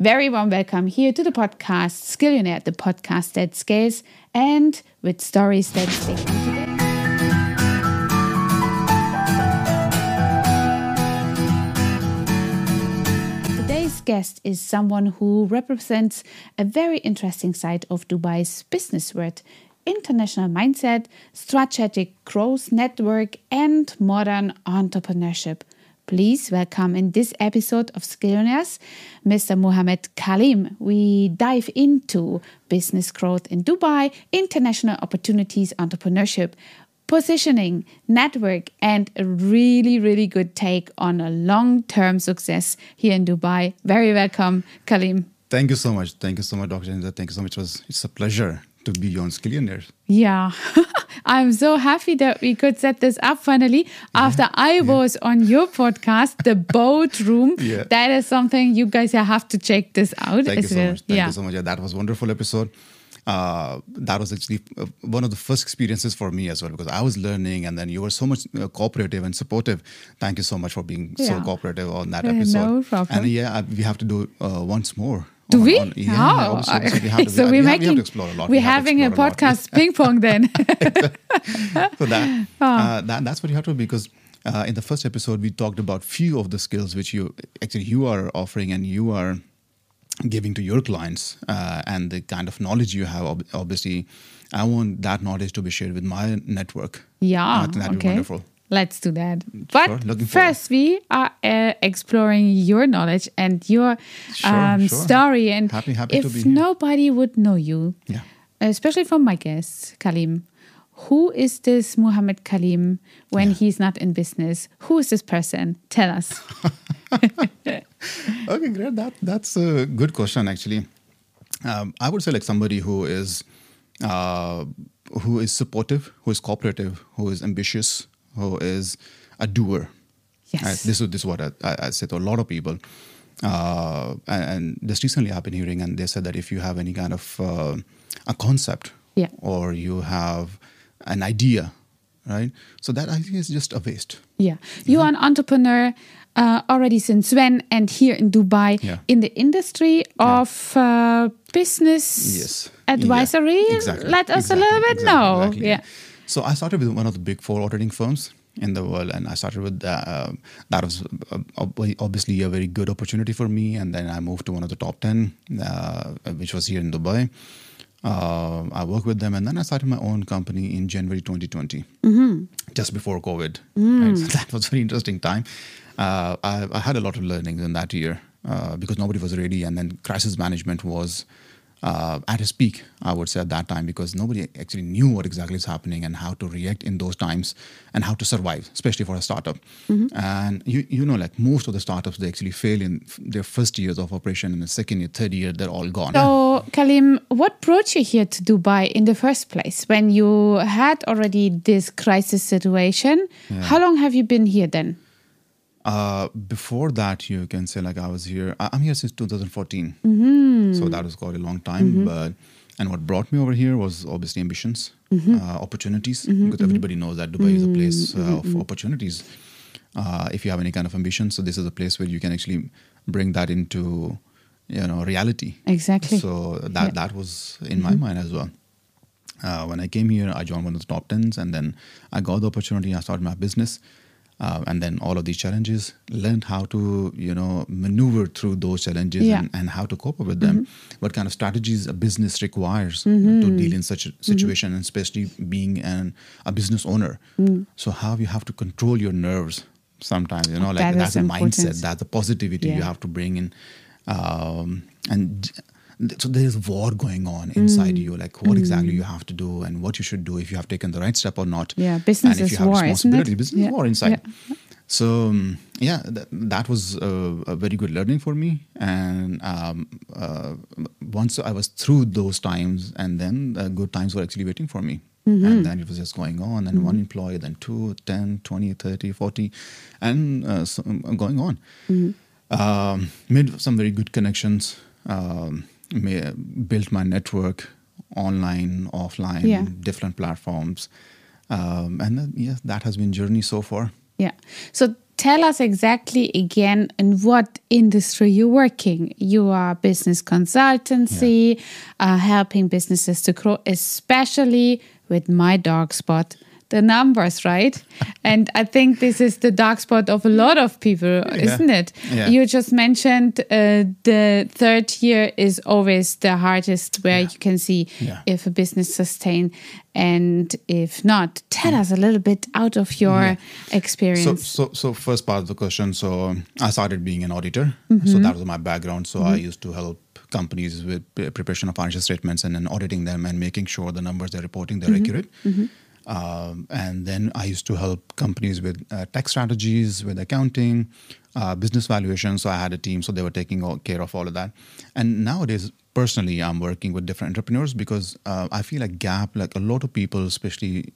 Very warm welcome here to the podcast Skillionaire, the podcast that scales and with stories that stick. Today's guest is someone who represents a very interesting side of Dubai's business world: international mindset, strategic growth network, and modern entrepreneurship. Please welcome in this episode of Skillionaires, Mr. Mohammed Kaleem. We dive into business growth in Dubai, international opportunities, entrepreneurship, positioning, network, and a really, really good take on a long-term success here in Dubai. Very welcome, Kaleem. Thank you so much. Thank you so much, Dr. Anita. Thank you so much. It's a pleasure to be on Skillionaires. Yeah, I'm so happy that we could set this up finally. After I was on your podcast, The Boat Room. That is something you guys have to check this out. Thank you so much. Thank you so much. Yeah, that was a wonderful episode. That was actually one of the first experiences for me as well, because I was learning and then you were so much cooperative and supportive. Thank you so much for being so cooperative on that episode. No problem. And we have to do once more. Do we? Obviously we have to, so we have to explore a lot. We're having a podcast ping pong then. So that's what you have to do, because in the first episode we talked about few of the skills which you are offering and you are giving to your clients, and the kind of knowledge you have. Obviously, I want that knowledge to be shared with my network. Yeah, that'd be wonderful. Let's do that. But first, we are exploring your knowledge and your story. And happy if nobody would know you, especially from my guest, Kaleem, who is this Mohammed Kaleem when he's not in business? Who is this person? Tell us. Okay, great. That's a good question, actually. I would say like somebody who is supportive, who is cooperative, who is ambitious, who is a doer. Yes. This is what I say to a lot of people. And just recently I've been hearing, and they said that if you have any kind of a concept or you have an idea, right? So that idea is just a waste. Yeah. You are an entrepreneur already since when, and here in Dubai in the industry of business advisory. Exactly. Let us a little bit know. Exactly. Yeah. So I started with one of the big 4 auditing firms in the world, and I started with that was obviously a very good opportunity for me. And then I moved to one of the top 10, which was here in Dubai. I worked with them, and then I started my own company in January 2020, just before COVID. Right? So that was a very interesting time. I had a lot of learnings in that year because nobody was ready, and then crisis management was at its peak, I would say, at that time, because nobody actually knew what exactly is happening and how to react in those times and how to survive, especially for a startup. And you know, like most of the startups, they actually fail in their first years of operation, and the second year, third year, they're all gone. So, Kaleem, what brought you here to Dubai in the first place when you had already this crisis situation? How long have you been here then? Before that, you can say like I was here. I'm here since 2014, so that was quite a long time. And what brought me over here was obviously ambitions, opportunities, because everybody knows that Dubai is a place of opportunities. If you have any kind of ambition, so this is a place where you can actually bring that into reality. Exactly. So that was in my mind as well. When I came here, I joined one of the top 10s, and then I got the opportunity. I started my business. And then all of these challenges, learned how to, maneuver through those challenges and how to cope up with them. What kind of strategies a business requires to deal in such a situation, and especially being a business owner. So how you have to control your nerves sometimes, like that's a mindset, that's a positivity you have to bring in. And so there's war going on inside you, like what exactly you have to do and what you should do, if you have taken the right step or not. Yeah, business and if is you have war, responsibility, isn't it? business is war inside. So that was a very good learning for me. And once I was through those times, and then good times were actually waiting for me. And then it was just going on, and one employee, then 2, 10, 20, 30, 40, and so going on. Made some very good connections. Built my network online, offline, different platforms. And that has been journey so far. Yeah. So tell us exactly again in what industry you're working. You are business consultancy, helping businesses to grow, especially with my dark spot, the numbers, right? And I think this is the dark spot of a lot of people, isn't it? Yeah. You just mentioned the third year is always the hardest, where you can see if a business sustain and if not. Tell us a little bit out of your experience. So first part of the question. So I started being an auditor. So that was my background. So I used to help companies with preparation of financial statements and then auditing them and making sure the numbers they're reporting, they're accurate. And then I used to help companies with tax strategies, with accounting, business valuation. So I had a team, so they were taking care of all of that. And nowadays, personally, I'm working with different entrepreneurs because I feel like gap, like a lot of people, especially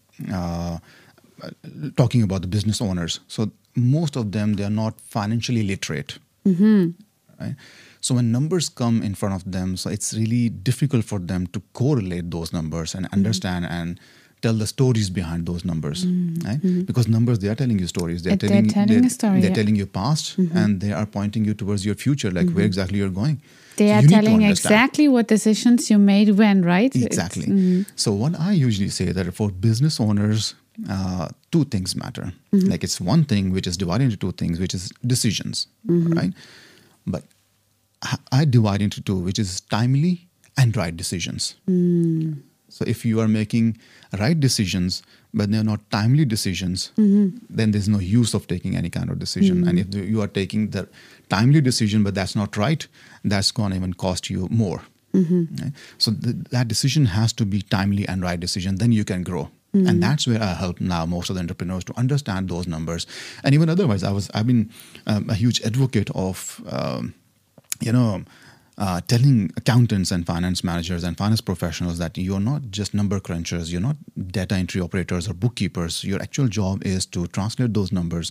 talking about the business owners. So most of them, they're not financially literate. Right? So when numbers come in front of them, so it's really difficult for them to correlate those numbers and understand and tell the stories behind those numbers, right? Because numbers, they are telling you stories. They're telling a story. They're telling you past, and they are pointing you towards your future, like where exactly you're going. They are telling exactly what decisions you made when, right? Exactly. So what I usually say that for business owners, two things matter. Like it's one thing which is divided into two things, which is decisions, right? But I divide into two, which is timely and right decisions. So if you are making right decisions, but they're not timely decisions, then there's no use of taking any kind of decision. And if you are taking the timely decision, but that's not right, that's going to even cost you more. Right? So that decision has to be timely and right decision. Then you can grow. And that's where I help now most of the entrepreneurs to understand those numbers. And even otherwise, I've been a huge advocate of, telling accountants and finance managers and finance professionals that you're not just number crunchers, you're not data entry operators or bookkeepers. Your actual job is to translate those numbers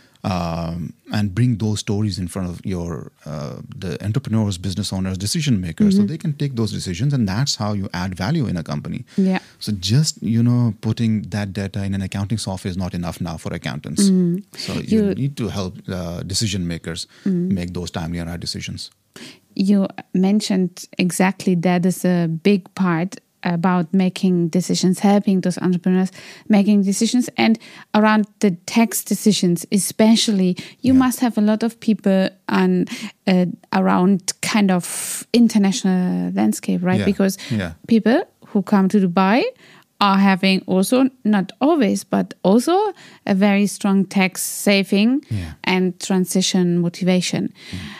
and bring those stories in front of the entrepreneurs, business owners, decision makers, so they can take those decisions, and that's how you add value in a company. Yeah. So just putting that data in an accounting software is not enough now for accountants. So you need to help decision makers make those timely and right decisions. You mentioned exactly that is a big part about making decisions, helping those entrepreneurs making decisions, and around the tax decisions especially. You must have a lot of people on around kind of international landscape, right? Because people who come to Dubai are having also, not always, but also a very strong tax saving and transition motivation.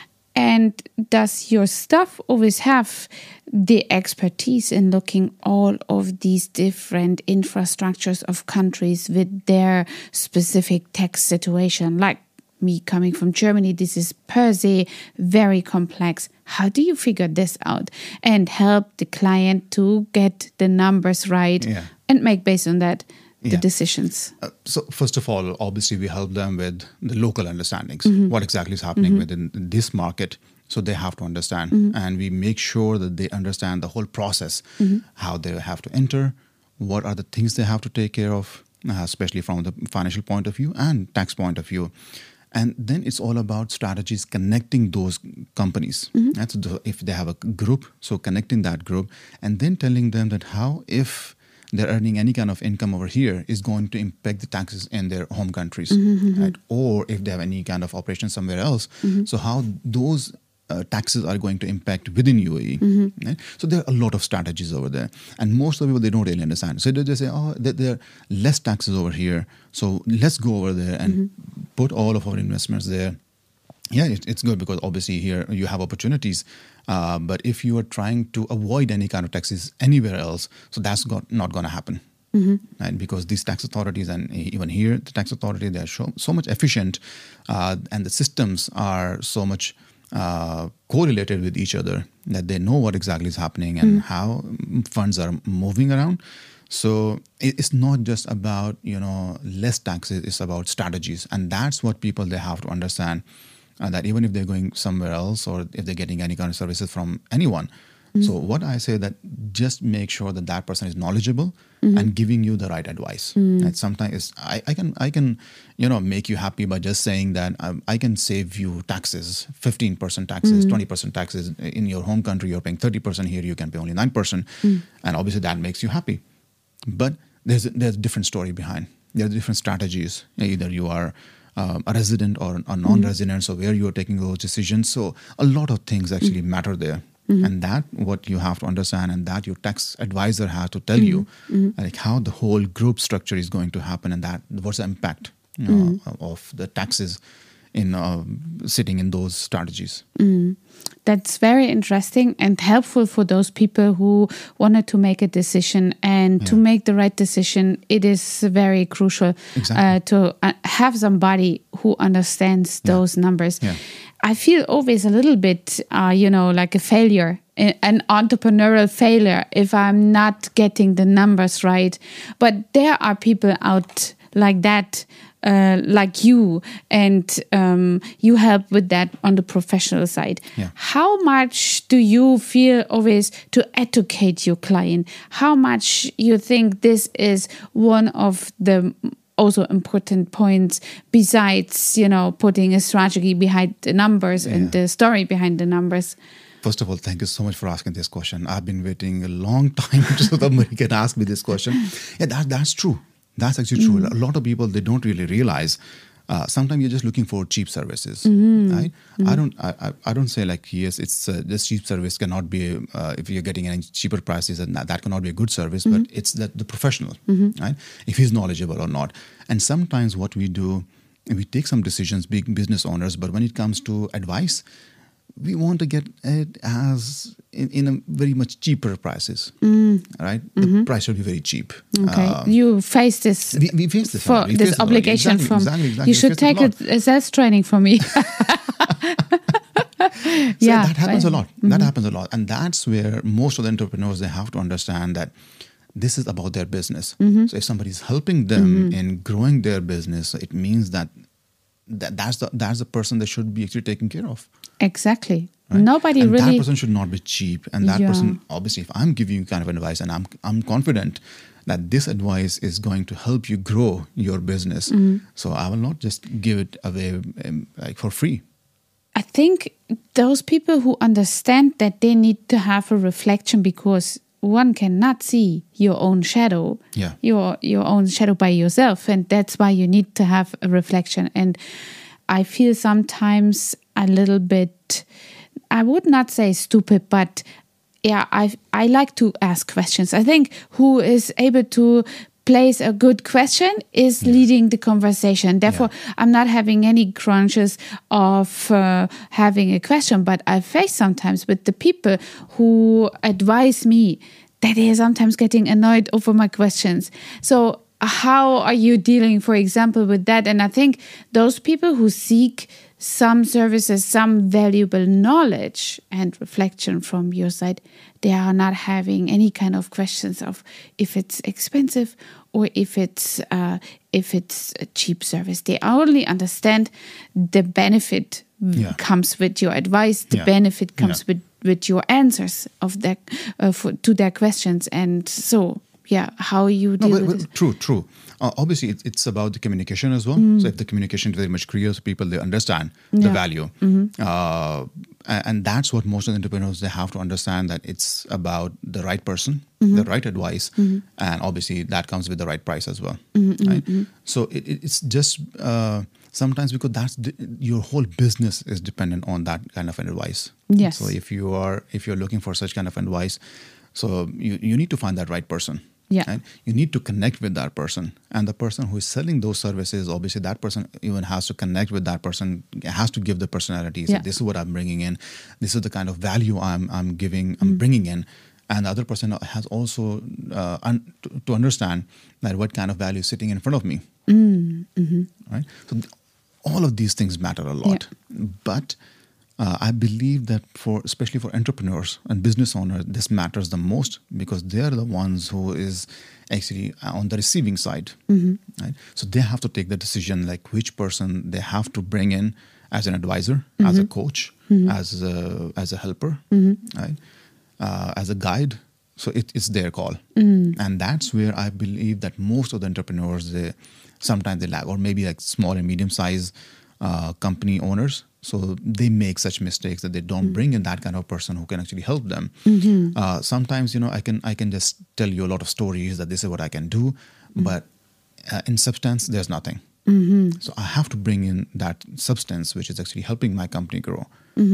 And does your staff always have the expertise in looking all of these different infrastructures of countries with their specific tax situation? Like me coming from Germany, this is per se very complex. How do you figure this out and help the client to get the numbers right and make based on that the decisions? So first of all, obviously we help them with the local understandings, what exactly is happening within this market. So they have to understand, and we make sure that they understand the whole process, how they have to enter, what are the things they have to take care of, especially from the financial point of view and tax point of view. And then it's all about strategies connecting those companies. That's if they have a group, so connecting that group and then telling them that how if they're earning any kind of income over here is going to impact the taxes in their home countries, right? Or if they have any kind of operation somewhere else, so how those taxes are going to impact within UAE. Right? So there are a lot of strategies over there. And most of the people, they don't really understand. So they just say, there are less taxes over here. So let's go over there and put all of our investments there. Yeah, it's good because obviously here you have opportunities. But if you are trying to avoid any kind of taxes anywhere else, so that's not going to happen. Right? Because these tax authorities and even here, the tax authority, they're so much efficient and the systems are so much correlated with each other that they know what exactly is happening and how funds are moving around. So it's not just about, less taxes, it's about strategies. And that's what people, they have to understand, that even if they're going somewhere else or if they're getting any kind of services from anyone, So what I say that just make sure that that person is knowledgeable and giving you the right advice. And sometimes I can make you happy by just saying that I can save you taxes, 15% taxes, 20% taxes. In your home country, you're paying 30%. Here, you can pay only 9%. And obviously that makes you happy. But there's a different story behind. There are different strategies. Either you are a resident or a non-resident, so where you are taking those decisions. So a lot of things actually matter there. And that what you have to understand, and that your tax advisor has to tell you, like how the whole group structure is going to happen, and that what's the impact of the taxes in sitting in those strategies. That's very interesting and helpful for those people who wanted to make a decision. And to make the right decision, it is very crucial to have somebody who understands those numbers. I feel always a little bit, like a failure, an entrepreneurial failure, if I'm not getting the numbers right. But there are people out like that, like you, and you help with that on the professional side. How much do you feel always to educate your client? How much you think this is one of the also important points besides, putting a strategy behind the numbers and the story behind the numbers? First of all, thank you so much for asking this question. I've been waiting a long time so that somebody can ask me this question. That's true. That's actually true. A lot of people, they don't really realize. Sometimes you're just looking for cheap services, right? I don't say like, yes, it's this cheap service cannot be if you're getting any cheaper prices, and that cannot be a good service. But it's that the professional, right? If he's knowledgeable or not. And sometimes what we do, we take some decisions, being business owners, but when it comes to advice, we want to get it as in a very much cheaper prices, right? The price should be very cheap. Okay, you face this. We face this for this obligation from. Exactly. You should take a sales training from me. That happens a lot. That happens a lot, and that's where most of the entrepreneurs, they have to understand that this is about their business. So if somebody is helping them in growing their business, it means that's the person they should be actually taking care of. Exactly. Right? Nobody and really. That person should not be cheap. And that person, obviously, if I'm giving you kind of advice, and I'm confident that this advice is going to help you grow your business, so I will not just give it away like for free. I think those people who understand that they need to have a reflection, because one cannot see your own shadow, your own shadow by yourself, and that's why you need to have a reflection. And I feel sometimes a little bit, I would not say stupid, but I like to ask questions. I think who is able to place a good question is leading the conversation. Therefore, I'm not having any crunches of having a question, but I face sometimes with the people who advise me that they are sometimes getting annoyed over my questions. So how are you dealing, for example, with that? And I think those people who seek some services, some valuable knowledge and reflection from your side, they are not having any kind of questions of if it's expensive or if it's a cheap service. They only understand the benefit comes with your advice. The benefit comes with your answers of their to their questions. And so, how you deal with it. True. Obviously, it's about the communication as well. So if the communication is very much clear, so people, they understand the value. And that's what most of the entrepreneurs, they have to understand, that it's about the right person, the right advice, and obviously that comes with the right price as well. Right? So it's just sometimes because your whole business is dependent on that kind of advice. Yes. So if you're looking for such kind of advice, so you need to find that right person. Right? You need to connect with that person, and the person who is selling those services, obviously that person even has to connect with that person, has to give the personality. So this is what I'm bringing in. This is the kind of value I'm giving, I'm bringing in. And the other person has also to understand that what kind of value is sitting in front of me. Right? So all of these things matter a lot. But I believe that especially for entrepreneurs and business owners, this matters the most, because they are the ones who is actually on the receiving side. Right? So they have to take the decision, like which person they have to bring in as an advisor, as a coach, as a helper. Right? as a guide. So it's their call. And that's where I believe that most of the entrepreneurs, sometimes they lag, or maybe like small and medium size company owners. So they make such mistakes that they don't bring in that kind of person who can actually help them. Sometimes, I can just tell you a lot of stories that this is what I can do, but in substance, there's nothing. So I have to bring in that substance, which is actually helping my company grow.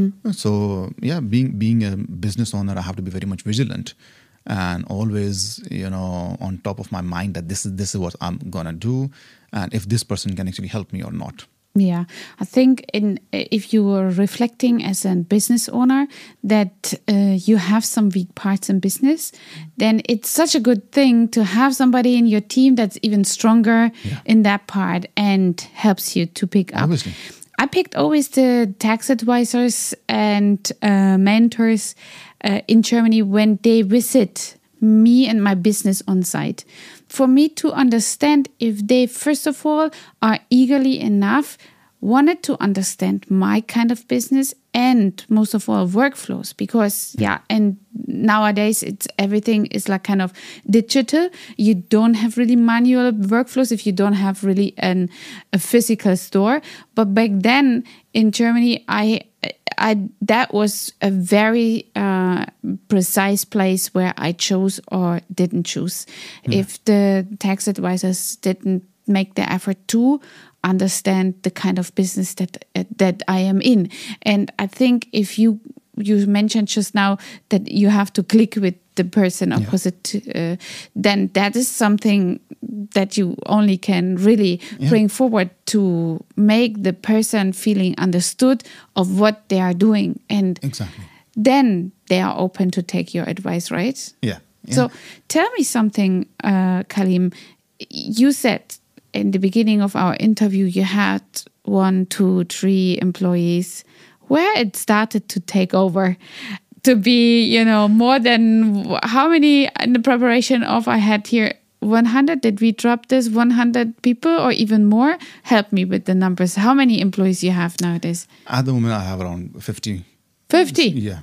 So yeah, being a business owner, I have to be very much vigilant and always, on top of my mind that this is what I'm gonna do, and if this person can actually help me or not. Yeah, I think if you were reflecting as a business owner that you have some weak parts in business, then it's such a good thing to have somebody in your team that's even stronger in that part and helps you to pick up. Obviously. I picked always the tax advisors and mentors in Germany when they visit me and my business on site. For me to understand if they, first of all, are eagerly enough, wanted to understand my kind of business and most of all workflows, because and nowadays everything is like kind of digital. You don't have really manual workflows if you don't have really a physical store. But back then in Germany, I that was a very precise place where I chose or didn't choose. If the tax advisors didn't make the effort to understand the kind of business that I am in. And I think if you mentioned just now that you have to click with the person opposite, then that is something that you only can really bring forward to make the person feeling understood of what they are doing. And then they are open to take your advice, right? Yeah. So tell me something, Kalim. You said in the beginning of our interview, you had 1, 2, 3 employees where it started to take over to be, more than how many in the preparation of I had here 100. Did we drop this 100 people or even more? Help me with the numbers. How many employees you have nowadays? At the moment, I have around 50. 50? Yeah.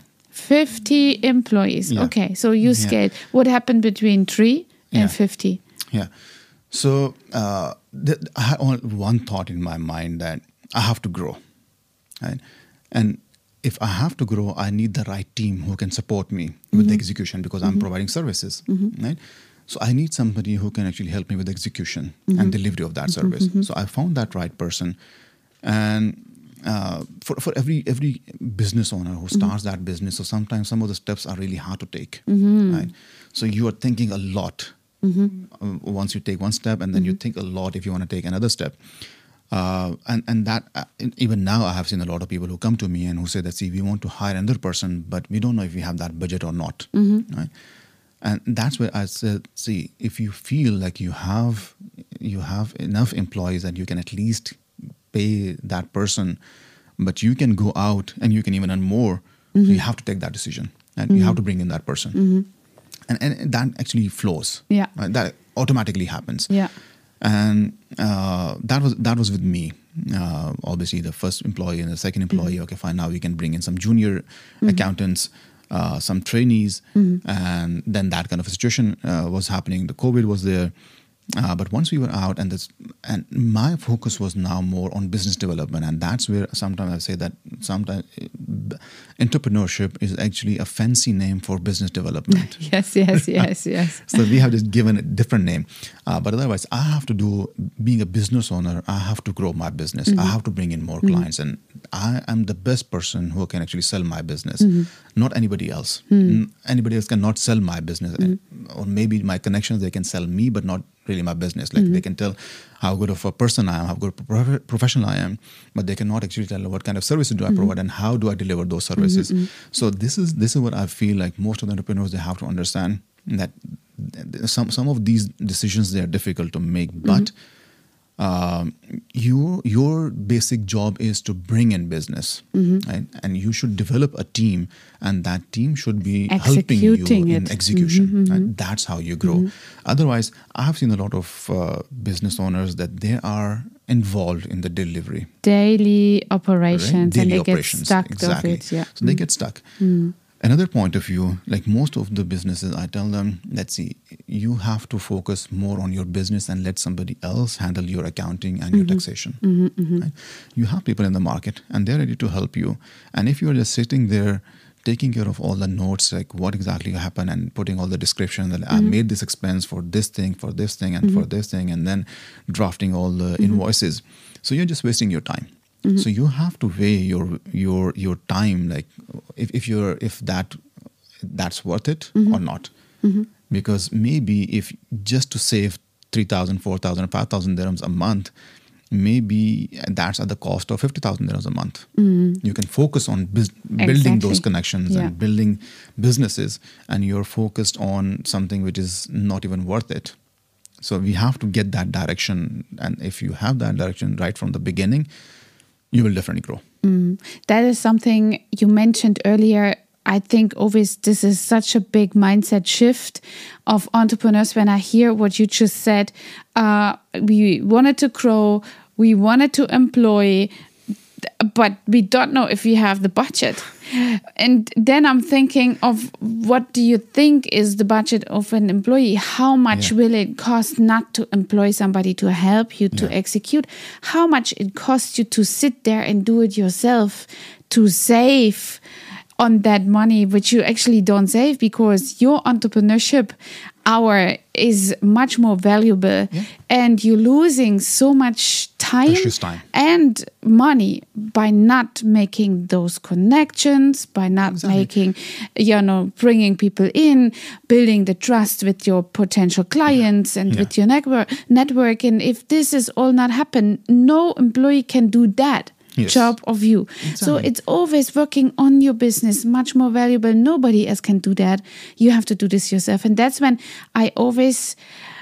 50 employees. Yeah. Okay, so you scaled. What happened between 3 and 50? Yeah. So I had one thought in my mind that I have to grow, right? And if I have to grow, I need the right team who can support me with the execution, because I'm providing services, right? So I need somebody who can actually help me with execution and delivery of that service. So I found that right person. And for every business owner who starts that business, so sometimes some of the steps are really hard to take, right? So you are thinking a lot. Once you take one step, and then you think a lot if you want to take another step. And that even now I have seen a lot of people who come to me and who say that, see, we want to hire another person, but we don't know if we have that budget or not. Right? And that's where I said, see, if you feel like you have enough employees that you can at least pay that person, but you can go out and you can even earn more, so you have to take that decision and you have to bring in that person. And that actually flows. Yeah, right? That automatically happens. Yeah, and that was with me. Obviously, the first employee and the second employee. Okay, fine. Now we can bring in some junior accountants, some trainees, and then that kind of a situation was happening. The COVID was there. But once we were out, and my focus was now more on business development, and that's where sometimes I say that sometimes entrepreneurship is actually a fancy name for business development. Yes. So we have just given a different name, but otherwise, I have to do. Being a business owner, I have to grow my business. I have to bring in more clients, and I am the best person who can actually sell my business, not anybody else. Anybody else cannot sell my business, or maybe my connections, they can sell me, but not really my business. Like they can tell how good of a person I am, how good of a professional I am, but they cannot actually tell what kind of services do I provide and how do I deliver those services. So this is what I feel like most of the entrepreneurs, they have to understand that some of these decisions, they are difficult to make, but your basic job is to bring in business, right? And you should develop a team, and that team should be helping you in execution. Right? That's how you grow. Otherwise, I have seen a lot of business owners that they are involved in the daily operations, right? And they get stuck. Exactly. Of it, So they get stuck. Another point of view, like most of the businesses, I tell them, let's see, you have to focus more on your business and let somebody else handle your accounting and your taxation. Right? You have people in the market and they're ready to help you. And if you're just sitting there taking care of all the notes, like what exactly happened and putting all the description that I made this expense for this thing, and for this thing, and then drafting all the invoices. So you're just wasting your time. So you have to weigh your time, like if that's worth it or not. Because maybe if just to save 3,000, 4,000, 5,000 dirhams a month, maybe that's at the cost of 50,000 dirhams a month. You can focus on building those connections and building businesses, and you're focused on something which is not even worth it. So we have to get that direction, and if you have that direction right from the beginning, you will definitely grow. That is something you mentioned earlier. I think always this is such a big mindset shift of entrepreneurs. When I hear what you just said, we wanted to grow, we wanted to employ, but we don't know if we have the budget. And then I'm thinking of, what do you think is the budget of an employee? How much will it cost not to employ somebody to help you to execute? How much it costs you to sit there and do it yourself, to save on that money, which you actually don't save because your entrepreneurship hour is much more valuable, and you're losing so much time and money by not making those connections, by not making, bringing people in, building the trust with your potential clients and with your network. And if this is all not happen, no employee can do that job of you. So it's always working on your business, much more valuable. Nobody else can do that. You have to do this yourself. And that's when I always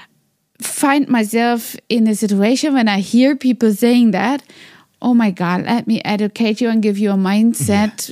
find myself in a situation when I hear people saying that, oh my God, let me educate you and give you a mindset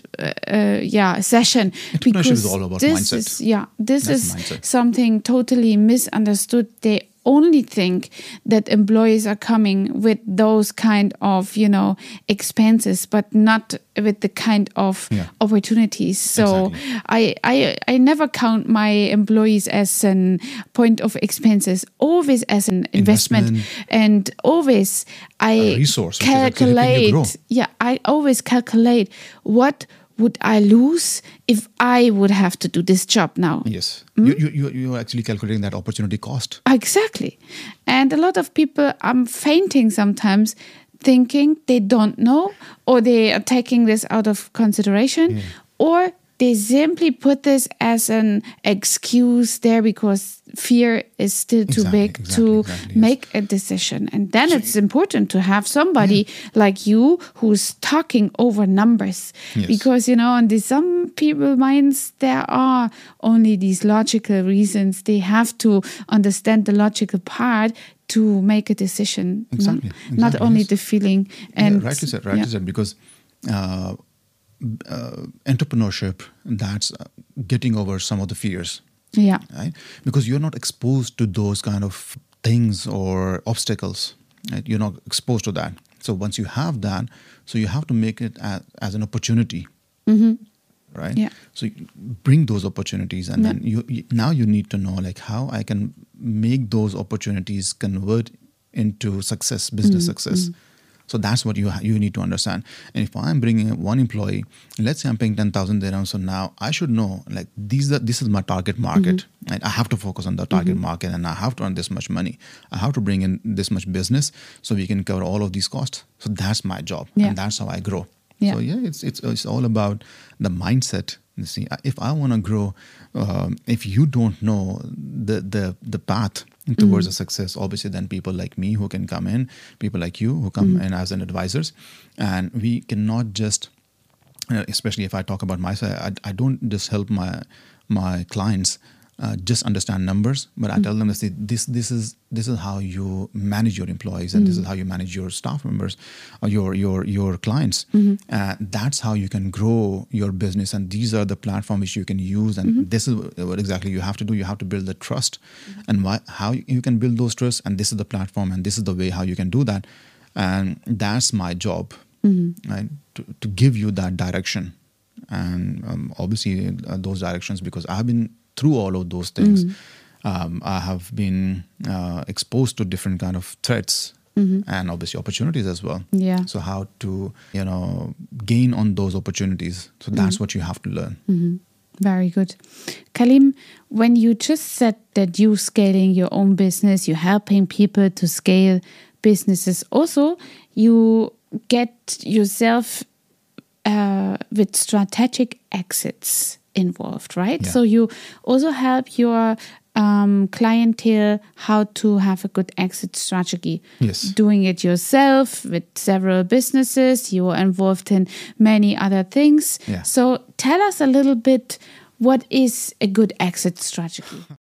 session. Entrepreneurship is all about mindset. This is something totally misunderstood. They only think that employees are coming with those kind of, expenses, but not with the kind of opportunities. So I never count my employees as an point of expenses, always as an investment. And always I calculate. I always calculate what would I lose if I would have to do this job now? Yes. You're actually calculating that opportunity cost. Exactly. And a lot of people, I'm fainting sometimes, thinking they don't know, or they are taking this out of consideration, or they simply put this as an excuse there because fear is still too big to make a decision. And then it's important to have somebody like you who's talking over numbers. Because, on some people's minds, there are only these logical reasons. They have to understand the logical part to make a decision. Not only the feeling. And rightly said, because entrepreneurship, that's getting over some of the fears. Right? Because you're not exposed to those kind of things or obstacles. Right? You're not exposed to that. So once you have that, so you have to make it as an opportunity. Right? So you bring those opportunities, and then you need to know like how I can make those opportunities convert into success, business success. So that's what you need to understand. And if I'm bringing in one employee, let's say I'm paying 10,000 dirhams, so now I should know like this is my target market. Right? I have to focus on the target market, and I have to earn this much money. I have to bring in this much business so we can cover all of these costs. So that's my job, and that's how I grow. So it's all about the mindset. You see, if I want to grow, if you don't know the path towards a success, obviously then people like me who can come in, people like you who come in as an advisors, and we cannot just, especially if I talk about myself, I don't just help my clients just understand numbers, but I tell them to say this is how you manage your employees, and this is how you manage your staff members or your clients. That's how you can grow your business, and these are the platforms which you can use, and this is what exactly you have to do. You have to build the trust, and how you can build those trusts, and this is the platform, and this is the way how you can do that. And that's my job, right? To give you that direction. and obviously those directions, because I've been through all of those things. I have been exposed to different kind of threats and obviously opportunities as well. Yeah. So how to, gain on those opportunities. So that's what you have to learn. Very good. Kaleem, when you just said that you're scaling your own business, you're helping people to scale businesses, also you get yourself with strategic exits involved, right? Yeah. So you also help your clientele how to have a good exit strategy. Yes. Doing it yourself with several businesses, you are involved in many other things. Yeah. So tell us a little bit, what is a good exit strategy?